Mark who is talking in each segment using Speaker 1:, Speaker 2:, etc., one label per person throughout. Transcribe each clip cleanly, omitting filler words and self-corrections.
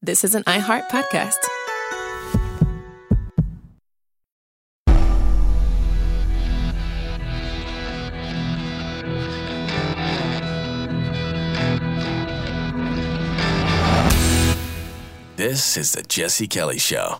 Speaker 1: This is an iHeart podcast.
Speaker 2: This is the Jesse Kelly Show.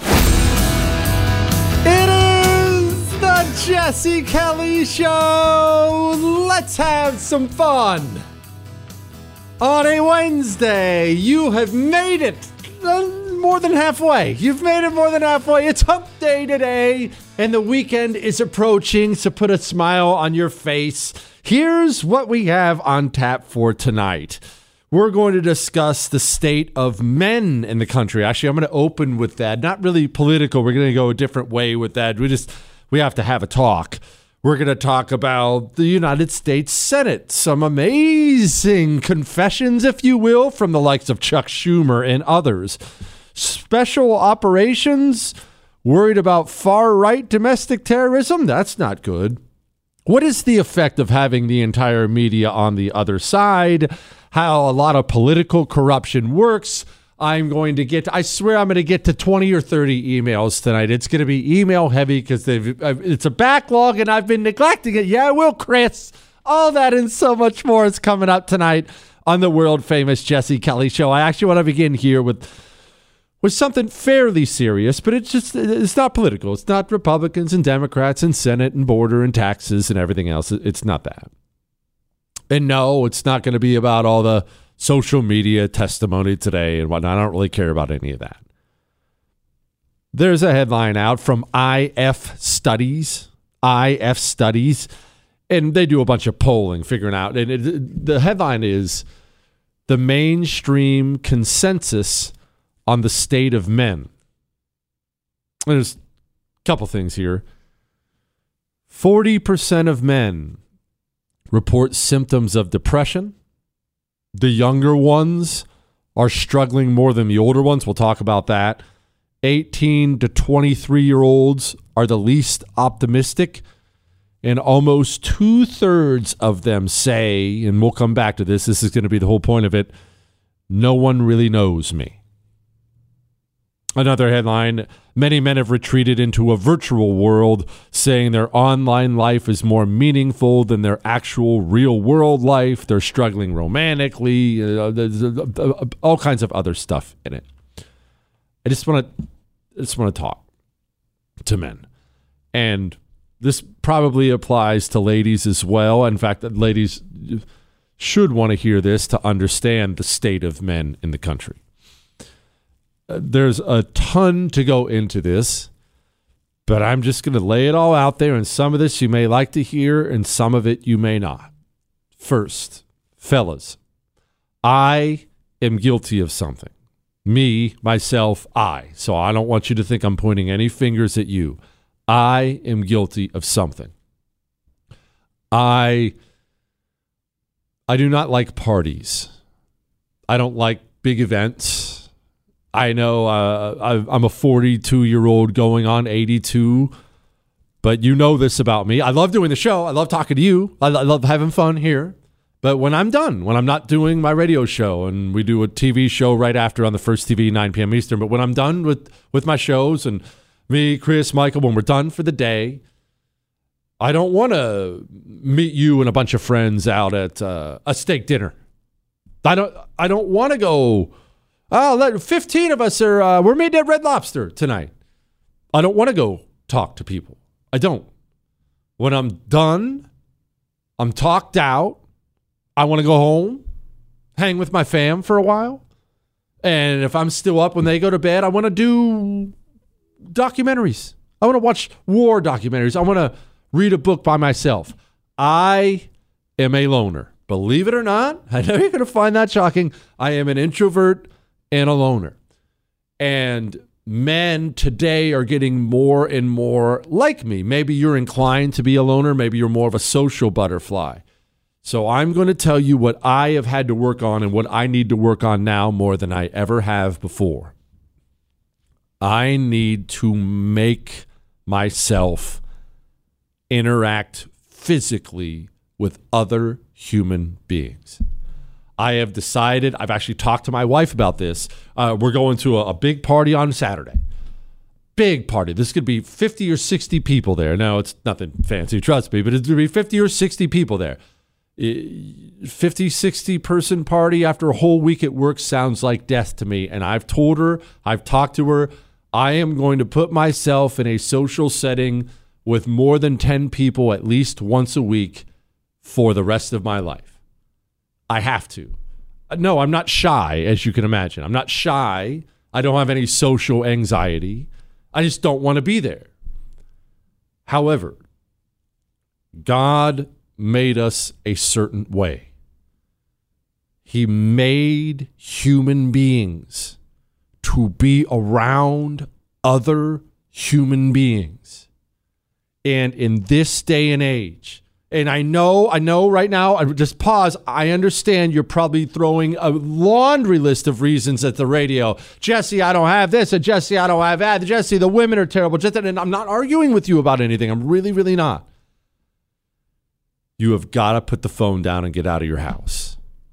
Speaker 3: It is the Jesse Kelly Show. Let's have some fun. On a Wednesday, you have made it more than halfway. You've made it more than halfway. It's hump day today, and the weekend is approaching, so put a smile on your face. Here's what we have on tap for tonight. We're going to discuss the state of men in the country. Actually, I'm going to open with that. Not really political. We're going to go a different way with that. We have to have a talk. We're going to talk about the United States Senate. Some amazing confessions, if you will, from the likes of Chuck Schumer and others. Special operations, worried about far-right domestic terrorism? That's not good. What is the effect of having the entire media on the other side? How a lot of political corruption works. I swear I'm going to get to 20 or 30 emails tonight. It's going to be email heavy because it's a backlog and I've been neglecting it. Yeah, I will, Chris. All that and so much more is coming up tonight on the world famous Jesse Kelly Show. I actually want to begin here with something fairly serious, but it's not political. It's not Republicans and Democrats and Senate and border and taxes and everything else. It's not that. And no, it's not going to be about all the social media testimony today and whatnot. I don't really care about any of that. There's a headline out from IF Studies, and they do a bunch of polling, figuring out. And the headline is the mainstream consensus on the state of men. There's a couple things here. 40% of men report symptoms of depression. The younger ones are struggling more than the older ones. We'll talk about that. 18 to 23-year-olds are the least optimistic. And almost 2/3 of them say, and we'll come back to this, this is going to be the whole point of it, no one really knows me. Another headline, many men have retreated into a virtual world, saying their online life is more meaningful than their actual real-world life. They're struggling romantically. There's all kinds of other stuff in it. I just want to talk to men. And this probably applies to ladies as well. In fact, ladies should want to hear this to understand the state of men in the country. There's a ton to go into this, but I'm just going to lay it all out there, and some of this you may like to hear, and some of it you may not. First, fellas, I am guilty of something. Me, myself, I. So I don't want you to think I'm pointing any fingers at you. I am guilty of something. I do not like parties. I don't like big events. I know I'm a 42-year-old going on 82, but you know this about me. I love doing the show. I love talking to you. I love having fun here. But when I'm done, when I'm not doing my radio show, and we do a TV show right after on the First TV, 9 p.m. Eastern, but when I'm done with my shows, and me, Chris, Michael, when we're done for the day, I don't want to meet you and a bunch of friends out at a steak dinner. I don't want to go... 15 of us we're meeting at Red Lobster tonight. I don't want to go talk to people. I don't. When I'm done, I'm talked out. I want to go home, hang with my fam for a while. And if I'm still up when they go to bed, I want to do documentaries. I want to watch war documentaries. I want to read a book by myself. I am a loner. Believe it or not, I know you're going to find that shocking. I am an introvert and a loner. And men today are getting more and more like me. Maybe you're inclined to be a loner. Maybe you're more of a social butterfly. So I'm going to tell you what I have had to work on and what I need to work on now more than I ever have before. I need to make myself interact physically with other human beings. I have decided, I've actually talked to my wife about this. We're going to a big party on Saturday. Big party. This could be 50 or 60 people there. No, it's nothing fancy, trust me, but it's going to be 50 or 60 people there. 50, 60 person party after a whole week at work sounds like death to me. And I've told her, I've talked to her, I am going to put myself in a social setting with more than 10 people at least once a week for the rest of my life. I have to. No, I'm not shy, as you can imagine. I'm not shy. I don't have any social anxiety. I just don't want to be there. However, God made us a certain way. He made human beings to be around other human beings. And in this day and age, and I know right now, I just pause. I understand you're probably throwing a laundry list of reasons at the radio. Jesse, I don't have this. And Jesse, I don't have that. Jesse, the women are terrible. And I'm not arguing with you about anything. I'm really, really not. You have got to put the phone down and get out of your house.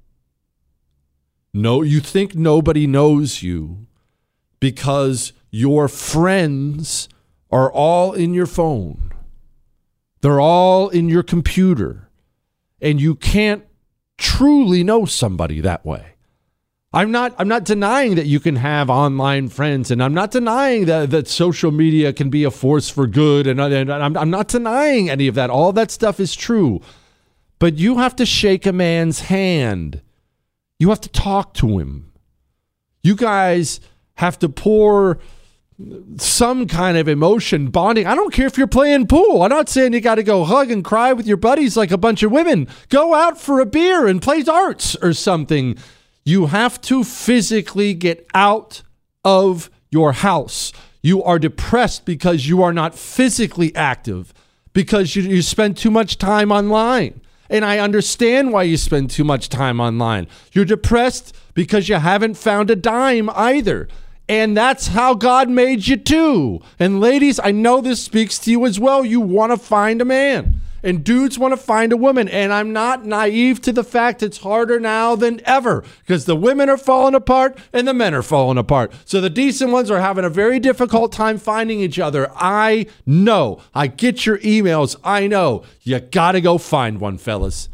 Speaker 3: No, you think nobody knows you because your friends are all in your phone. They're all in your computer, and you can't truly know somebody that way. I'm not denying that you can have online friends, and I'm not denying that social media can be a force for good, and I'm not denying any of that. All that stuff is true, but you have to shake a man's hand. You have to talk to him. You guys have to pour some kind of emotion bonding. I don't care if you're playing pool. I'm not saying you got to go hug and cry with your buddies like a bunch of women. Go out for a beer and play darts or something. You have to physically get out of your house. You are depressed because you are not physically active, because you spend too much time online. And I understand why you spend too much time online. You're depressed because you haven't found a dime either. And that's how God made you too. And ladies, I know this speaks to you as well. You want to find a man. And dudes want to find a woman. And I'm not naive to the fact it's harder now than ever, because the women are falling apart and the men are falling apart. So the decent ones are having a very difficult time finding each other. I know. I get your emails. I know. You got to go find one, fellas.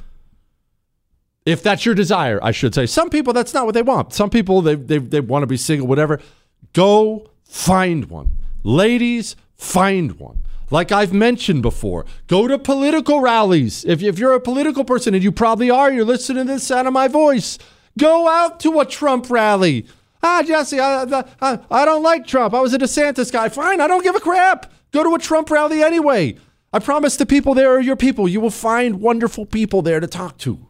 Speaker 3: If that's your desire, I should say. Some people, that's not what they want. Some people, they want to be single, whatever. Go find one. Ladies, find one. Like I've mentioned before, go to political rallies. If you're a political person, and you probably are, you're listening to the sound of my voice, go out to a Trump rally. Jesse, I don't like Trump. I was a DeSantis guy. Fine, I don't give a crap. Go to a Trump rally anyway. I promise the people there are your people. You will find wonderful people there to talk to.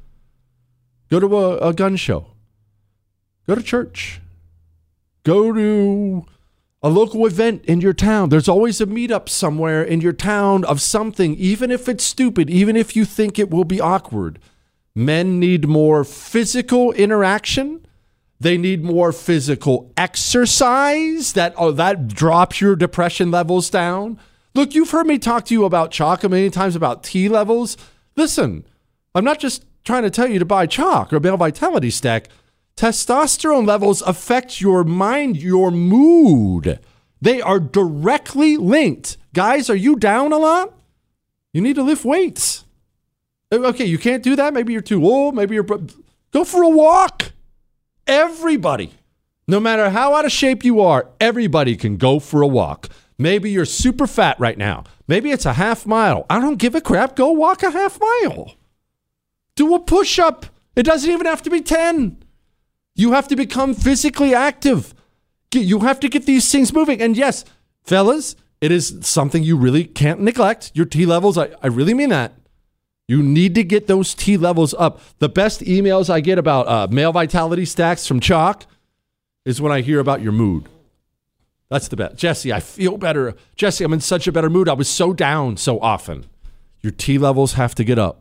Speaker 3: Go to a gun show. Go to church. Go to a local event in your town. There's always a meetup somewhere in your town of something, even if it's stupid, even if you think it will be awkward. Men need more physical interaction. They need more physical exercise. That drops your depression levels down. Look, you've heard me talk to you about chalk a million times, about T levels. Listen, I'm not just trying to tell you to buy chalk or male vitality stack. Testosterone levels affect your mind, your mood. They are directly linked. Guys, are you down a lot? You need to lift weights. Okay, you can't do that. Maybe you're too old. Maybe go for a walk. Everybody, no matter how out of shape you are, everybody can go for a walk. Maybe you're super fat right now. Maybe it's a half mile. I don't give a crap. Go walk a half mile. Do a push-up. It doesn't even have to be 10. You have to become physically active. You have to get these things moving. And yes, fellas, it is something you really can't neglect. Your T levels, I really mean that. You need to get those T levels up. The best emails I get about male vitality stacks from Chalk is when I hear about your mood. That's the best. Jesse, I feel better. Jesse, I'm in such a better mood. I was so down so often. Your T levels have to get up.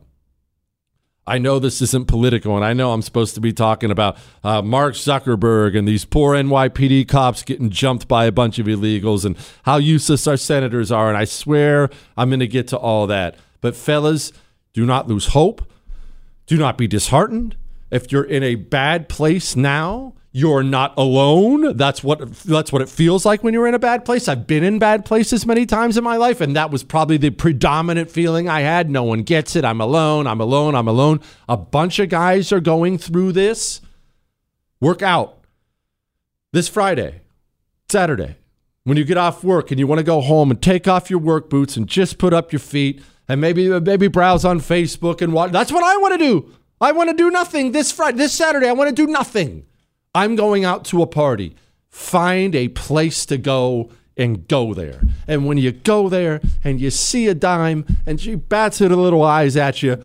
Speaker 3: I know this isn't political, and I know I'm supposed to be talking about Mark Zuckerberg and these poor NYPD cops getting jumped by a bunch of illegals and how useless our senators are, and I swear I'm going to get to all that. But fellas, do not lose hope. Do not be disheartened. If you're in a bad place now, you're not alone. That's what it feels like when you're in a bad place. I've been in bad places many times in my life, and that was probably the predominant feeling I had. No one gets it. I'm alone. I'm alone. I'm alone. A bunch of guys are going through this. Work out this Friday, Saturday, when you get off work and you want to go home and take off your work boots and just put up your feet and maybe browse on Facebook and watch. That's what I want to do. I want to do nothing this Saturday. I want to do nothing. I'm going out to a party. Find a place to go and go there. And when you go there and you see a dime and she bats her little eyes at you,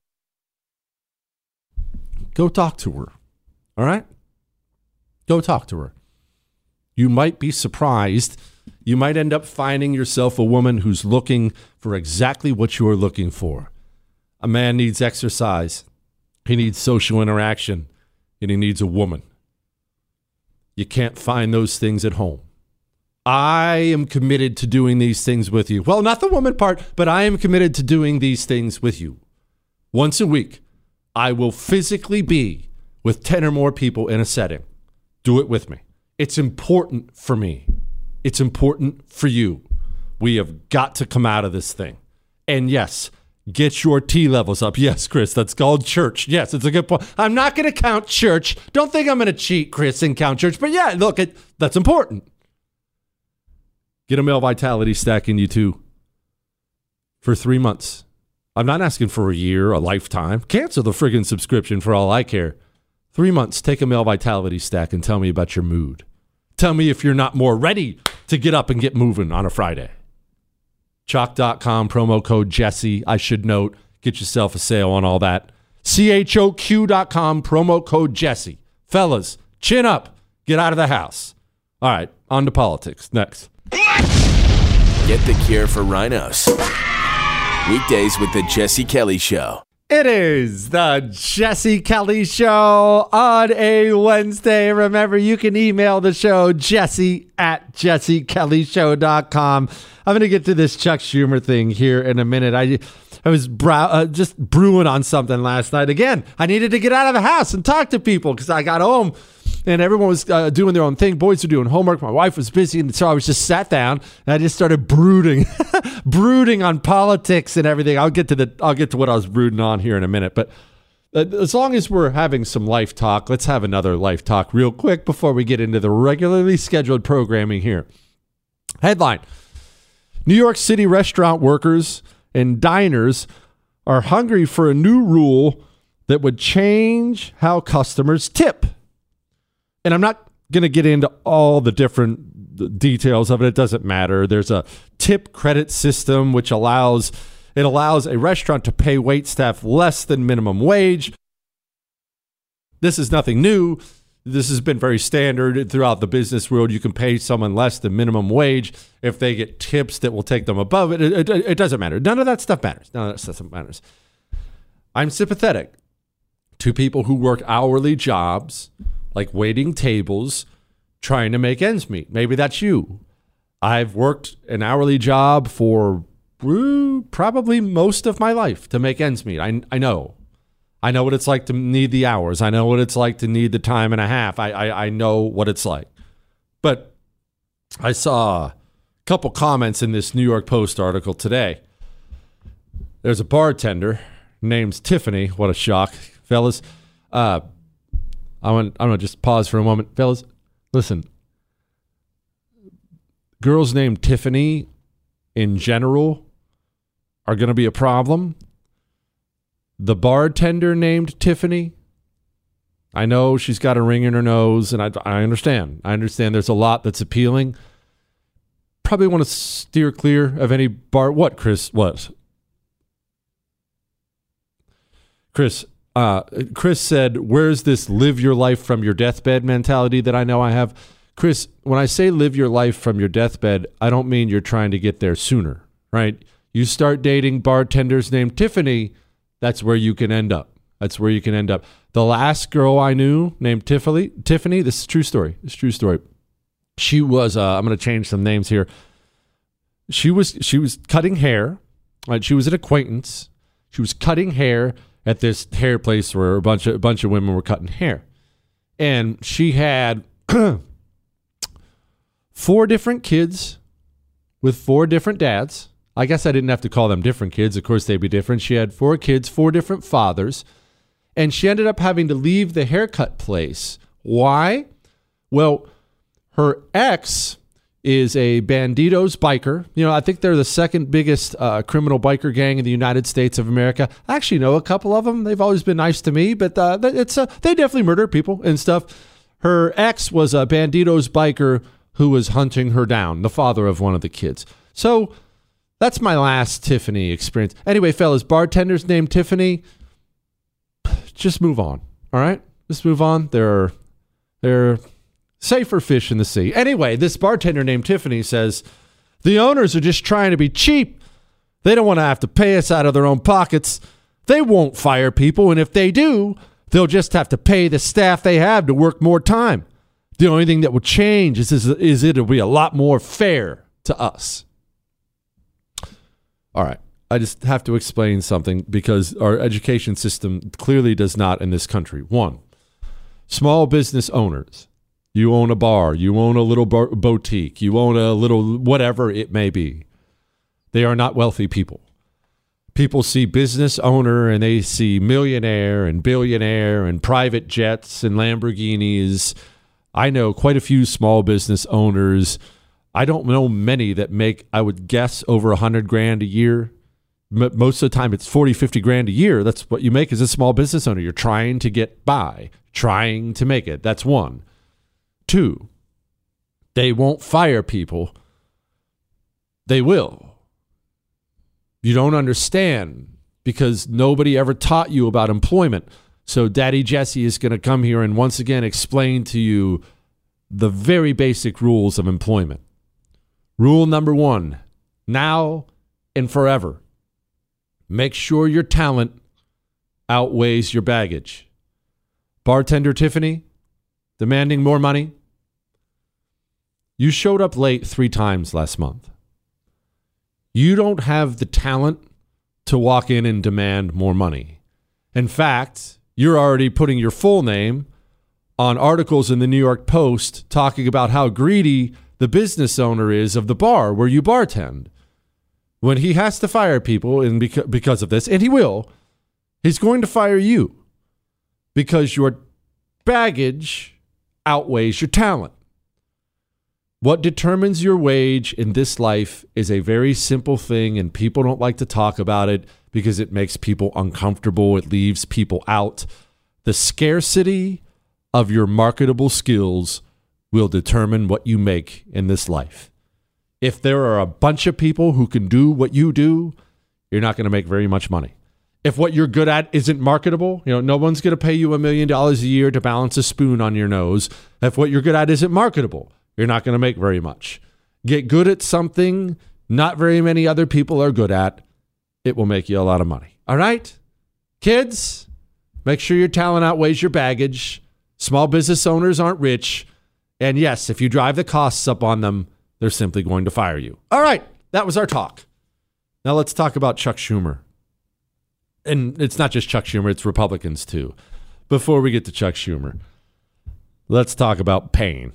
Speaker 3: go talk to her. All right? Go talk to her. You might be surprised. You might end up finding yourself a woman who's looking for exactly what you are looking for. A man needs exercise. He needs social interaction. And he needs a woman. You can't find those things at home. I am committed to doing these things with you. Well, not the woman part, but I am committed to doing these things with you. Once a week, I will physically be with 10 or more people in a setting. Do it with me. It's important for me. It's important for you. We have got to come out of this thing. And yes, get your T levels up. Yes, Chris, that's called church. Yes, it's a good point. I'm not going to count church. Don't think I'm going to cheat, Chris, and count church. But yeah, look, that's important. Get a male vitality stack in you too for 3 months. I'm not asking for a year, a lifetime. Cancel the friggin' subscription for all I care. 3 months, take a male vitality stack and tell me about your mood. Tell me if you're not more ready to get up and get moving on a Friday. Chalk.com, promo code Jesse. I should note, get yourself a sale on all that. CHOQ.com, promo code Jesse. Fellas, chin up. Get out of the house. All right, on to politics. Next.
Speaker 2: Get the cure for rhinos. Weekdays with the Jesse Kelly Show.
Speaker 3: It is the Jesse Kelly Show on a Wednesday. Remember, you can email the show, jesse@jessekellyshow.com. I'm going to get to this Chuck Schumer thing here in a minute. I was just brewing on something last night. Again, I needed to get out of the house and talk to people because I got home and everyone was doing their own thing. Boys were doing homework. My wife was busy. And so I was just sat down and I just started brooding on politics and everything. I'll get to what I was brooding on here in a minute. But as long as we're having some life talk, let's have another life talk real quick before we get into the regularly scheduled programming here. Headline: New York City restaurant workers and diners are hungry for a new rule that would change how customers tip. And I'm not going to get into all the different details of it. It doesn't matter. There's a tip credit system which allows a restaurant to pay waitstaff less than minimum wage. This is nothing new. This has been very standard throughout the business world. You can pay someone less than minimum wage if they get tips that will take them above it. It doesn't matter. None of that stuff matters. None of that stuff matters. I'm sympathetic to people who work hourly jobs, like waiting tables, trying to make ends meet. Maybe that's you. I've worked an hourly job for probably most of my life to make ends meet. I know. I know what it's like to need the hours. I know what it's like to need the time and a half. I know what it's like. But I saw a couple comments in this New York Post article today. There's a bartender named Tiffany. What a shock, fellas. I'm gonna just pause for a moment. Fellas, listen. Girls named Tiffany in general are going to be a problem. The bartender named Tiffany, I know she's got a ring in her nose, and I understand. I understand there's a lot that's appealing. Probably want to steer clear of any bar. What, Chris? What? Chris said, where's this live your life from your deathbed mentality that I know I have? Chris, when I say live your life from your deathbed, I don't mean you're trying to get there sooner, right? You start dating bartenders named Tiffany, that's where you can end up. That's where you can end up. The last girl I knew named Tiffany, this is a true story. It's a true story. She was, I'm going to change some names here. She was cutting hair. Right? She was an acquaintance. She was cutting hair at this hair place where a bunch of women were cutting hair. And she had 4 different kids with 4 different dads. I guess I didn't have to call them different kids. Of course, they'd be different. She had 4 kids, 4 different fathers. And she ended up having to leave the haircut place. Why? Well, her ex is a Banditos biker. You know, I think they're the second biggest criminal biker gang in the United States of America. I actually know a couple of them. They've always been nice to me, but they definitely murder people and stuff. Her ex was a Banditos biker who was hunting her down, the father of one of the kids. So that's my last Tiffany experience. Anyway, fellas, bartenders named Tiffany, just move on, all right? Just move on. They're safer fish in the sea. Anyway, this bartender named Tiffany says, the owners are just trying to be cheap. They don't want to have to pay us out of their own pockets. They won't fire people, and if they do, they'll just have to pay the staff they have to work more time. The only thing that will change is it'll be a lot more fair to us. All right. I just have to explain something because our education system clearly does not in this country. 1, small business owners. You own a bar. You own a little boutique. You own a little whatever it may be. They are not wealthy people. People see business owner and they see millionaire and billionaire and private jets and Lamborghinis. I know quite a few small business owners. I don't know many that make, I would guess, over $100,000 a year. Most of the time it's 40, 50 grand a year. That's what you make as a small business owner. You're trying to get by, trying to make it. That's 1. 2, they won't fire people. They will. You don't understand because nobody ever taught you about employment. So Daddy Jesse is going to come here and once again explain to you the very basic rules of employment. Rule number 1, now and forever. Make sure your talent outweighs your baggage. Bartender Tiffany, demanding more money. You showed up late 3 times last month. You don't have the talent to walk in and demand more money. In fact, you're already putting your full name on articles in the New York Post talking about how greedy the business owner is of the bar where you bartend. When he has to fire people and because of this, and he will, he's going to fire you because your baggage outweighs your talent. What determines your wage in this life is a very simple thing, and people don't like to talk about it because it makes people uncomfortable. It leaves people out. The scarcity of your marketable skills will determine what you make in this life. If there are a bunch of people who can do what you do, you're not going to make very much money. If what you're good at isn't marketable, no one's going to pay you $1 million a year to balance a spoon on your nose. If what you're good at isn't marketable, you're not going to make very much. Get good at something not very many other people are good at. It will make you a lot of money. All right? Kids, make sure your talent outweighs your baggage. Small business owners aren't rich. And yes, if you drive the costs up on them, they're simply going to fire you. All right, that was our talk. Now let's talk about Chuck Schumer. And it's not just Chuck Schumer, it's Republicans too. Before we get to Chuck Schumer, let's talk about pain.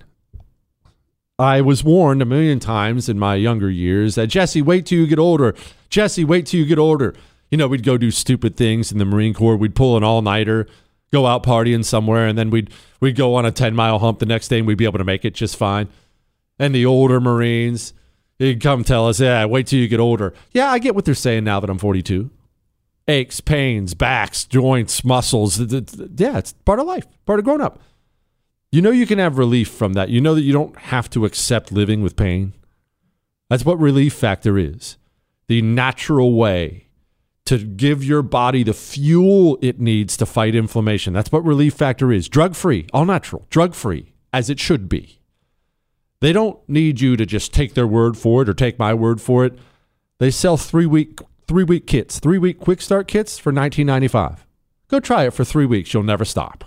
Speaker 3: I was warned a million times in my younger years that, Jesse, wait till you get older. Jesse, wait till you get older. We'd go do stupid things in the Marine Corps. We'd pull an all-nighter, go out partying somewhere, and then we'd go on a 10-mile hump the next day, and we'd be able to make it just fine. And the older Marines, they'd come tell us, wait till you get older. Yeah, I get what they're saying now that I'm 42. Aches, pains, backs, joints, muscles. Yeah, it's part of life, part of growing up. You can have relief from that. You know that you don't have to accept living with pain. That's what Relief Factor is. The natural way to give your body the fuel it needs to fight inflammation. That's what Relief Factor is. Drug-free, all natural, drug-free, as it should be. They don't need you to just take their word for it or take my word for it. They sell 3-week kits, 3-week quick start kits for $19.95. Go try it for 3 weeks. You'll never stop.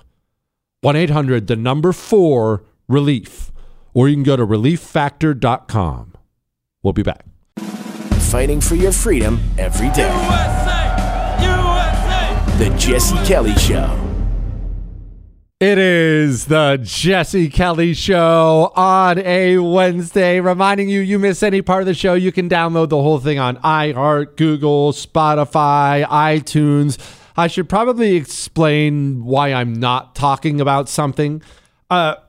Speaker 3: 1-800-4-RELIEF. Or you can go to relieffactor.com. We'll be back.
Speaker 2: Fighting for your freedom every day.
Speaker 1: USA! USA!
Speaker 2: The Jesse Kelly Show.
Speaker 3: It is the Jesse Kelly Show on a Wednesday. Reminding you miss any part of the show, you can download the whole thing on iHeart, Google, Spotify, iTunes. I should probably explain why I'm not talking about something. I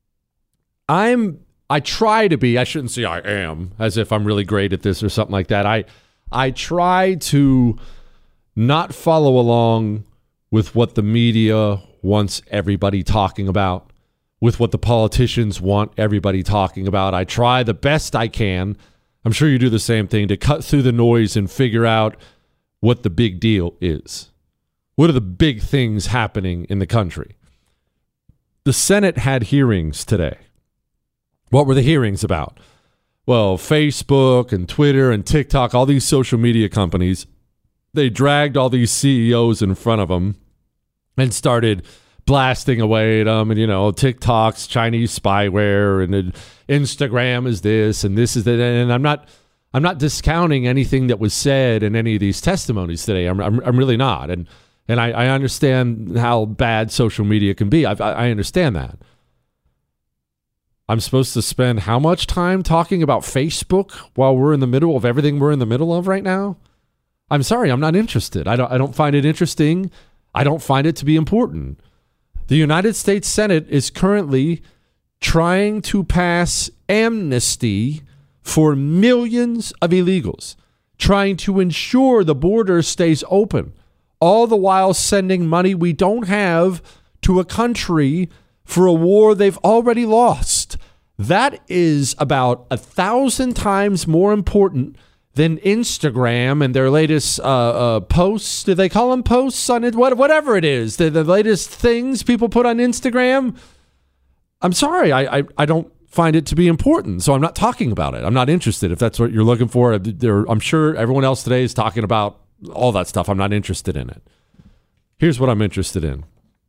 Speaker 3: try to be, I shouldn't say I am, as if I'm really great at this or something like that. I try to not follow along with what the media wants everybody talking about, with what the politicians want everybody talking about. I try the best I can, I'm sure you do the same thing, to cut through the noise and figure out what the big deal is. What are the big things happening in the country? The Senate had hearings today. What were the hearings about? Well, Facebook and Twitter and TikTok, all these social media companies, they dragged all these CEOs in front of them and started blasting away at them. And, TikTok's Chinese spyware, and Instagram is this, and this is that. And I'm not discounting anything that was said in any of these testimonies today. I'm really not. And I understand how bad social media can be. I understand that. I'm supposed to spend how much time talking about Facebook while we're in the middle of everything we're in the middle of right now? I'm sorry, I'm not interested. I don't find it interesting. I don't find it to be important. The United States Senate is currently trying to pass amnesty for millions of illegals, trying to ensure the border stays open, all the while sending money we don't have to a country for a war they've already lost. That is about 1,000 times more important than Instagram and their latest posts. Do they call them posts on it? Whatever it is, the latest things people put on Instagram. I'm sorry, I don't find it to be important, so I'm not talking about it. I'm not interested. If that's what you're looking for, I'm sure everyone else today is talking about all that stuff. I'm not interested in it. Here's what I'm interested in.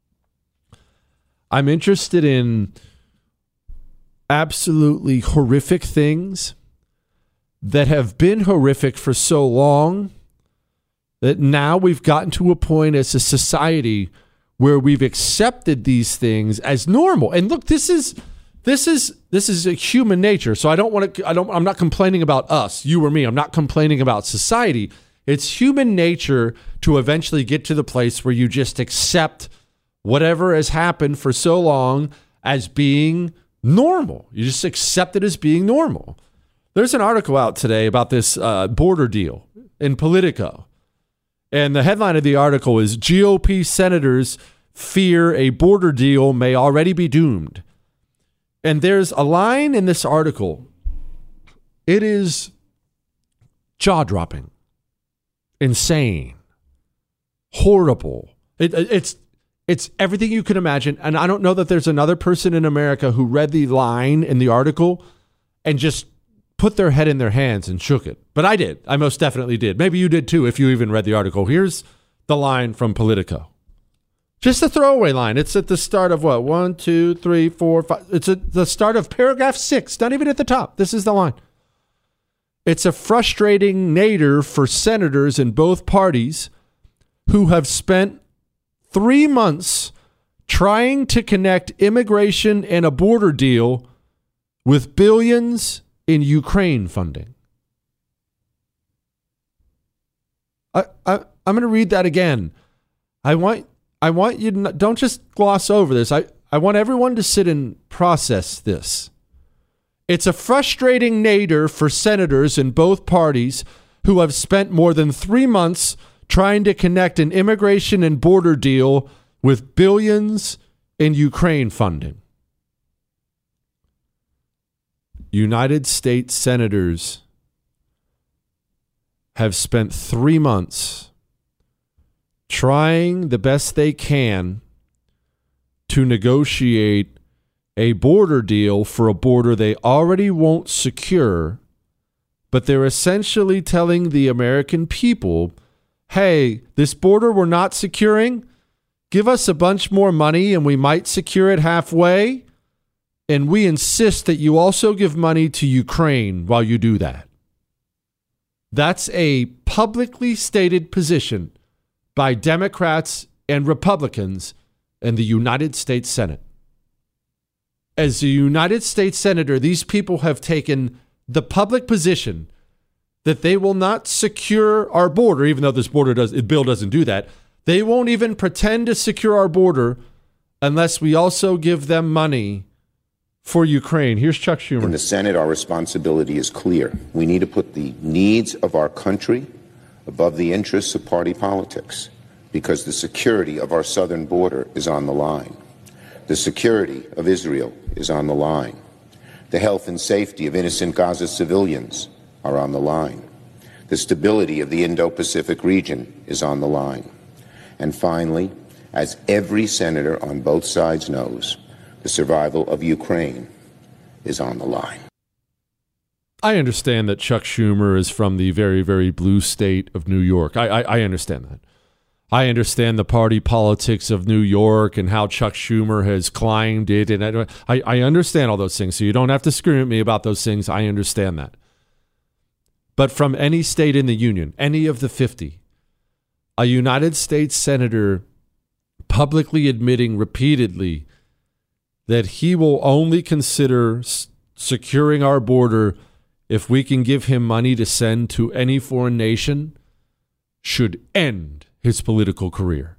Speaker 3: I'm interested in absolutely horrific things that have been horrific for so long that now we've gotten to a point as a society where we've accepted these things as normal. And look, this is a human nature. So I'm not complaining about us, you or me. I'm not complaining about society. It's human nature to eventually get to the place where you just accept whatever has happened for so long as being normal. You just accept it as being normal. There's an article out today about this border deal in Politico. And the headline of the article is GOP senators fear a border deal may already be doomed. And there's a line in this article. It is jaw-dropping, insane, horrible. It's everything you can imagine. And I don't know that there's another person in America who read the line in the article and just put their head in their hands and shook it. But I did. I most definitely did. Maybe you did too if you even read the article. Here's the line from Politico. Just a throwaway line. It's at the start of what? 1, 2, 3, 4, 5. It's at the start of paragraph 6. Not even at the top. This is the line. It's a frustrating nadir for senators in both parties who have spent 3 months trying to connect immigration and a border deal with billions in Ukraine funding. I'm going to read that again. I want you to don't just gloss over this. I want everyone to sit and process this. It's a frustrating nadir for senators in both parties who have spent more than 3 months trying to connect an immigration and border deal with billions in Ukraine funding. United States senators have spent 3 months trying the best they can to negotiate a border deal for a border they already won't secure, but they're essentially telling the American people, hey, this border we're not securing, give us a bunch more money and we might secure it halfway. And we insist that you also give money to Ukraine while you do that. That's a publicly stated position by Democrats and Republicans in the United States Senate. As a United States Senator, these people have taken the public position that they will not secure our border, even though this bill doesn't do that. They won't even pretend to secure our border unless we also give them money for Ukraine. Here's Chuck Schumer.
Speaker 1: In the Senate, our responsibility is clear. We need to put the needs of our country above the interests of party politics, because the security of our southern border is on the line. The security of Israel is on the line. The health and safety of innocent Gaza civilians are on the line. The stability of the Indo-Pacific region is on the line. And finally, as every senator on both sides knows, the survival of Ukraine is on the line.
Speaker 3: I understand that Chuck Schumer is from the very, very blue state of New York. I understand that. I understand the party politics of New York and how Chuck Schumer has climbed it. And I understand all those things. So you don't have to scream at me about those things. I understand that. But from any state in the union, any of the 50, a United States senator publicly admitting repeatedly that he will only consider securing our border if we can give him money to send to any foreign nation should end his political career.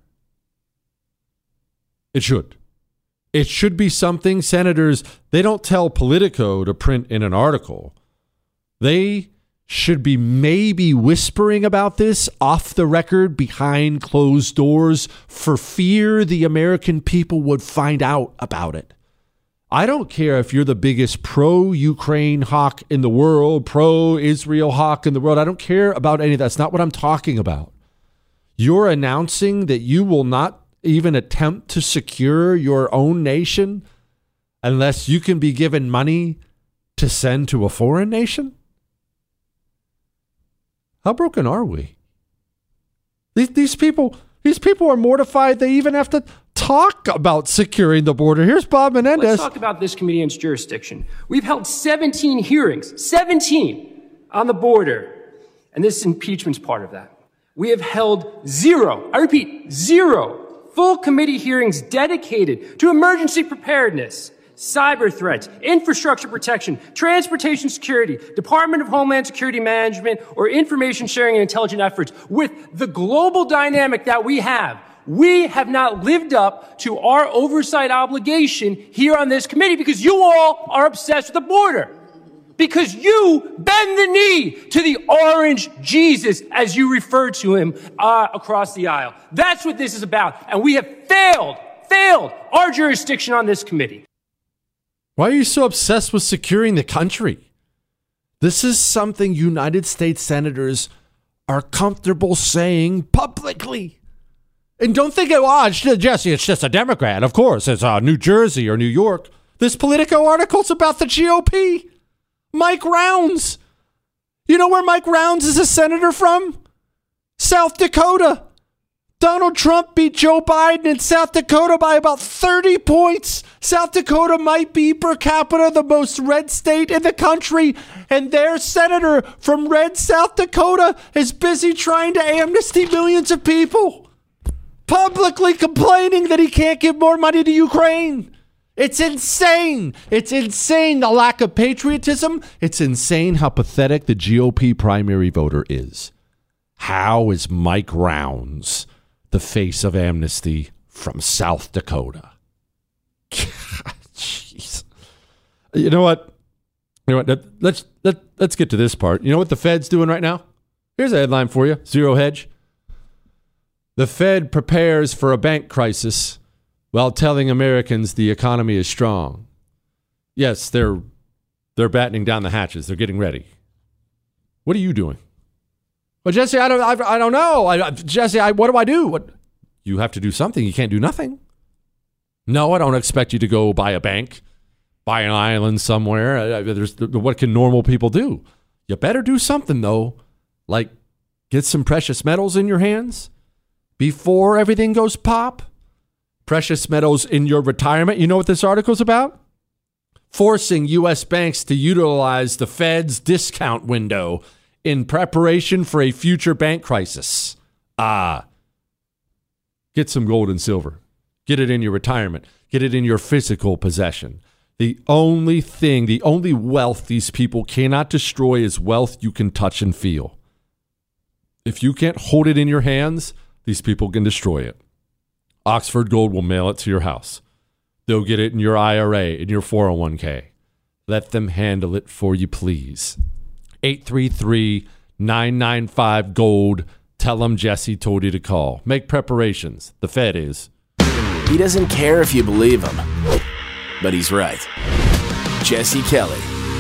Speaker 3: It should. It should be something senators, they don't tell Politico to print in an article. They should be maybe whispering about this off the record behind closed doors for fear the American people would find out about it. I don't care if you're the biggest pro-Ukraine hawk in the world, pro-Israel hawk in the world. I don't care about any of that. That's not what I'm talking about. You're announcing that you will not even attempt to secure your own nation unless you can be given money to send to a foreign nation? How broken are we? These people are mortified they even have to talk about securing the border. Here's Bob Menendez.
Speaker 4: Let's talk about this committee and its jurisdiction. We've held 17 hearings, 17 on the border, and this impeachment's part of that. We have held zero, I repeat, zero full committee hearings dedicated to emergency preparedness, cyber threats, infrastructure protection, transportation security, Department of Homeland Security management, or information sharing and intelligence efforts. With the global dynamic that we have not lived up to our oversight obligation here on this committee because you all are obsessed with the border. Because you bend the knee to the orange Jesus, as you refer to him across the aisle. That's what this is about. And we have failed our jurisdiction on this committee.
Speaker 3: Why are you so obsessed with securing the country? This is something United States senators are comfortable saying publicly. And don't think, Jesse, it's just a Democrat. Of course, it's New Jersey or New York. This Politico article's about the GOP. Mike Rounds. You know where Mike Rounds is a senator from? South Dakota. Donald Trump beat Joe Biden in South Dakota by about 30 points. South Dakota might be per capita the most red state in the country, and their senator from red South Dakota is busy trying to amnesty millions of people, publicly complaining that he can't give more money to Ukraine. It's insane. It's insane, the lack of patriotism. It's insane how pathetic the GOP primary voter is. How is Mike Rounds the face of amnesty from South Dakota? Jeez. You know what? Let's get to this part. You know what the Fed's doing right now? Here's a headline for you. Zero Hedge. The Fed prepares for a bank crisis while telling Americans the economy is strong. Yes, they're battening down the hatches. They're getting ready. What are you doing? Well, Jesse, I don't know. Jesse, what do I do? What? You have to do something. You can't do nothing. No, I don't expect you to go buy a bank, buy an island somewhere. What can normal people do? You better do something, though, like get some precious metals in your hands before everything goes pop. Precious metals in your retirement. You know what this article's about? Forcing U.S. banks to utilize the Fed's discount window in preparation for a future bank crisis. Get some gold and silver. Get it in your retirement. Get it in your physical possession. The only wealth these people cannot destroy is wealth you can touch and feel. If you can't hold it in your hands, these people can destroy it. Oxford Gold will mail it to your house. They'll get it in your IRA, in your 401k. Let them handle it for you, please. 833-995-GOLD. Tell them Jesse told you to call. Make preparations. The Fed is.
Speaker 2: He doesn't care if you believe him, but he's right. Jesse Kelly.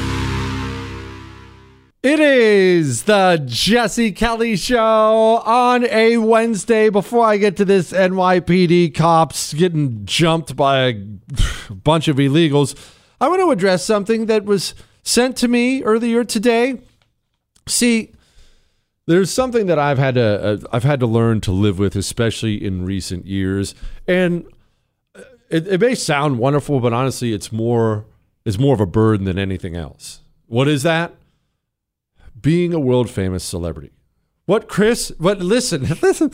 Speaker 3: It is the Jesse Kelly Show on a Wednesday. Before I get to this NYPD cops getting jumped by a bunch of illegals, I want to address something that was sent to me earlier today. See, there's something that I've had to learn to live with, especially in recent years, and it may sound wonderful, but honestly, it's more of a burden than anything else. What is that? Being a world famous celebrity. What, Chris? What? Listen.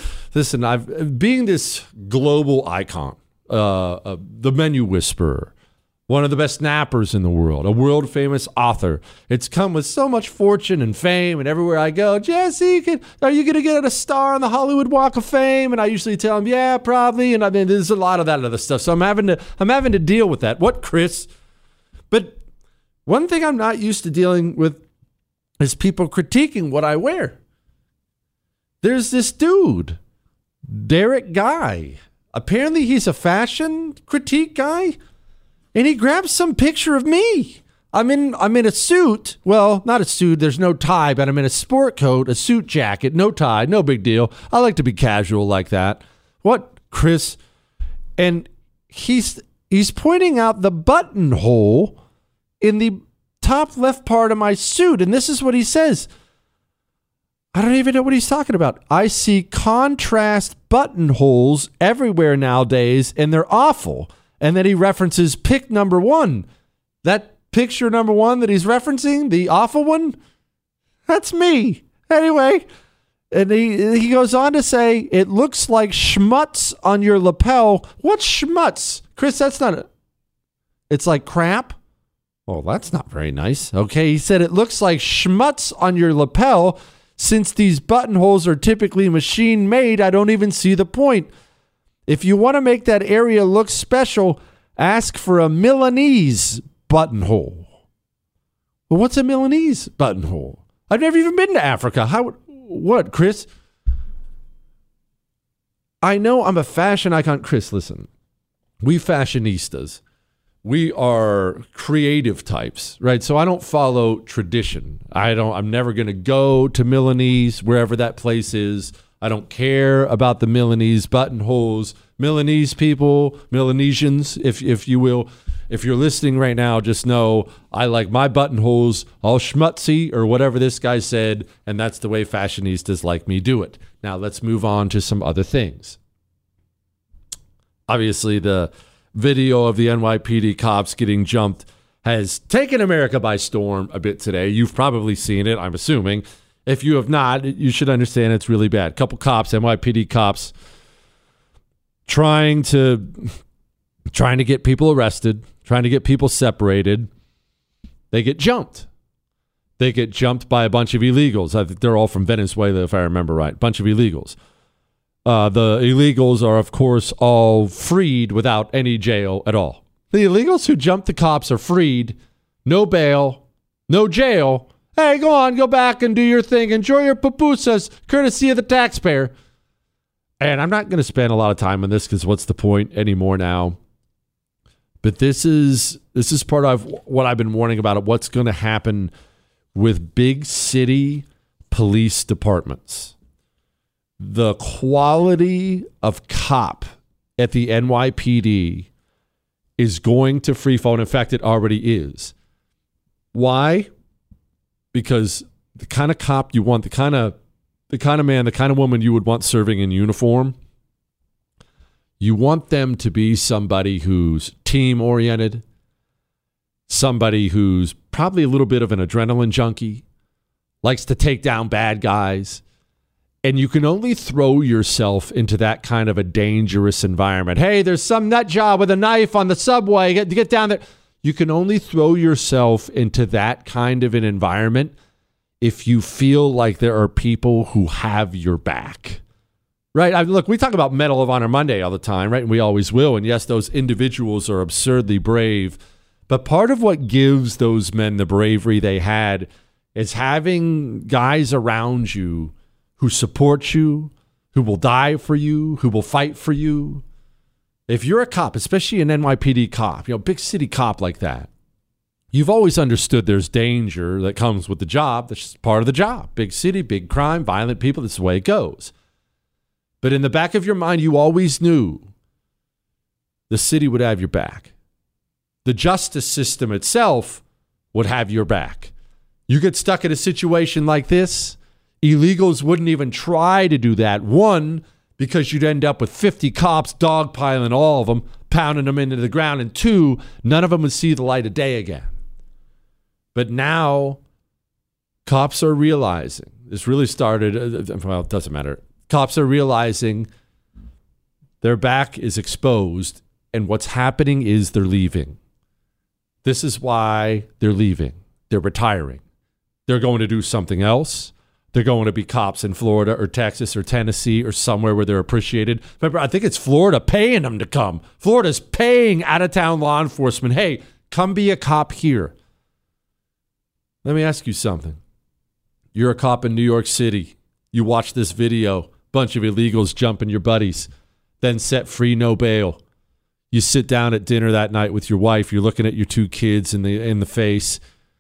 Speaker 3: Being this global icon, the menu whisperer, one of the best nappers in the world, a world famous author. It's come with so much fortune and fame, and everywhere I go, Jesse, are you going to get a star on the Hollywood Walk of Fame? And I usually tell him, yeah, probably. And I mean, there's a lot of that other stuff, so I'm having to deal with that. What, Chris? But one thing I'm not used to dealing with is people critiquing what I wear. There's this dude, Derek Guy. Apparently he's a fashion critique guy, and he grabs some picture of me. I'm in a suit. Well, not a suit. There's no tie, but I'm in a sport coat, a suit jacket, no tie, no big deal. I like to be casual like that. What, Chris? And he's pointing out the buttonhole in the top left part of my suit, and this is what he says. I don't even know what he's talking about. I see contrast buttonholes everywhere nowadays, and they're awful. And then he references pick number 1. That picture number 1 that he's referencing, the awful one, that's me. Anyway, and he goes on to say, it looks like schmutz on your lapel. What's schmutz? Chris, that's not it. It's like crap. Well, that's not very nice. Okay, he said it looks like schmutz on your lapel. Since these buttonholes are typically machine made, I don't even see the point. If you want to make that area look special, ask for a Milanese buttonhole. Well, what's a Milanese buttonhole? I've never even been to Africa. What, Chris? I know I'm a fashion icon. Chris, listen. We fashionistas, we are creative types, right? So I don't follow tradition. I'm never going to go to Milanese, wherever that place is. I don't care about the Milanese buttonholes. Milanese people, Melanesians, if you will. If you're listening right now, just know I like my buttonholes all schmutzy or whatever this guy said, and that's the way fashionistas like me do it. Now let's move on to some other things. Obviously, the video of the NYPD cops getting jumped has taken America by storm a bit today. You've probably seen it, I'm assuming. If you have not, you should understand it's really bad. A couple cops, NYPD cops, trying to get people arrested, trying to get people separated. They get jumped. They get jumped by a bunch of illegals. I think they're all from Venezuela, if I remember right. Bunch of illegals. The illegals are, of course, all freed without any jail at all. The illegals who jumped the cops are freed. No bail, no jail. Hey, go on, go back and do your thing. Enjoy your pupusas, courtesy of the taxpayer. And I'm not going to spend a lot of time on this because what's the point anymore now? But this is part of what I've been warning about, what's going to happen with big city police departments. The quality of cop at the NYPD is going to free fall. In fact, it already is. Why? Because the kind of cop you want, the kind of man, the kind of woman you would want serving in uniform, you want them to be somebody who's team-oriented, somebody who's probably a little bit of an adrenaline junkie, likes to take down bad guys, And you can only throw yourself into that kind of a dangerous environment. Hey, there's some nut job with a knife on the subway. Get down there. You can only throw yourself into that kind of an environment if you feel like there are people who have your back. Right? Look, we talk about Medal of Honor Monday all the time, right? And we always will. And yes, those individuals are absurdly brave. But part of what gives those men the bravery they had is having guys around you who support you, who will die for you, who will fight for you. If you're a cop, especially an NYPD cop, big city cop like that, you've always understood there's danger that comes with the job. That's just part of the job. Big city, big crime, violent people. That's the way it goes. But in the back of your mind, you always knew the city would have your back. The justice system itself would have your back. You get stuck in a situation like this, illegals wouldn't even try to do that. One, because you'd end up with 50 cops dogpiling all of them, pounding them into the ground. And two, none of them would see the light of day again. But now, cops are realizing, this really started, well, it doesn't matter. Cops are realizing their back is exposed, and what's happening is they're leaving. This is why they're leaving. They're retiring. They're going to do something else. They're going to be cops in Florida or Texas or Tennessee or somewhere where they're appreciated. Remember, I think it's Florida paying them to come. Florida's paying out-of-town law enforcement, hey, come be a cop here. Let me ask you something. You're a cop in New York City. You watch this video, bunch of illegals jumping your buddies, then set free, no bail. You sit down at dinner that night with your wife. You're looking at your two kids in the face.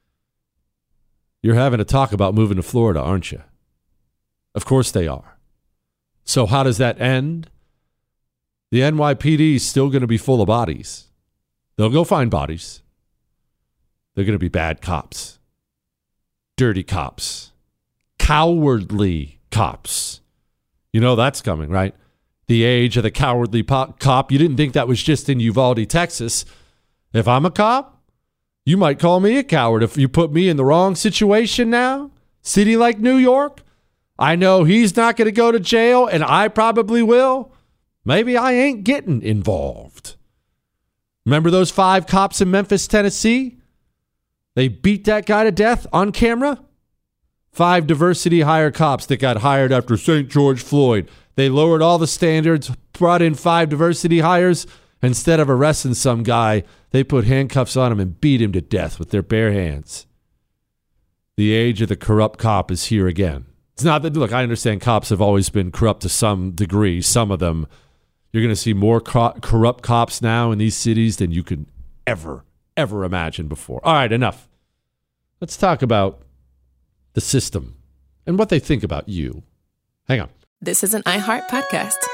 Speaker 3: You're having a talk about moving to Florida, aren't you? Of course they are. So how does that end? The NYPD is still going to be full of bodies. They'll go find bodies. They're going to be bad cops. Dirty cops. Cowardly cops. You know that's coming, right? The age of the cowardly cop. You didn't think that was just in Uvalde, Texas. If I'm a cop, you might call me a coward if you put me in the wrong situation now. City like New York, I know he's not going to go to jail, and I probably will. Maybe I ain't getting involved. Remember those 5 cops in Memphis, Tennessee? They beat that guy to death on camera. 5 diversity hire cops that got hired after St. George Floyd. They lowered all the standards, brought in 5 diversity hires. Instead of arresting some guy, they put handcuffs on him and beat him to death with their bare hands. The age of the corrupt cop is here again. It's not that, look, I understand cops have always been corrupt to some degree. Some of them, you're going to see more corrupt cops now in these cities than you could ever imagine before. All right, enough. Let's talk about the system and what they think about you. Hang on.
Speaker 5: This is an iHeart podcast.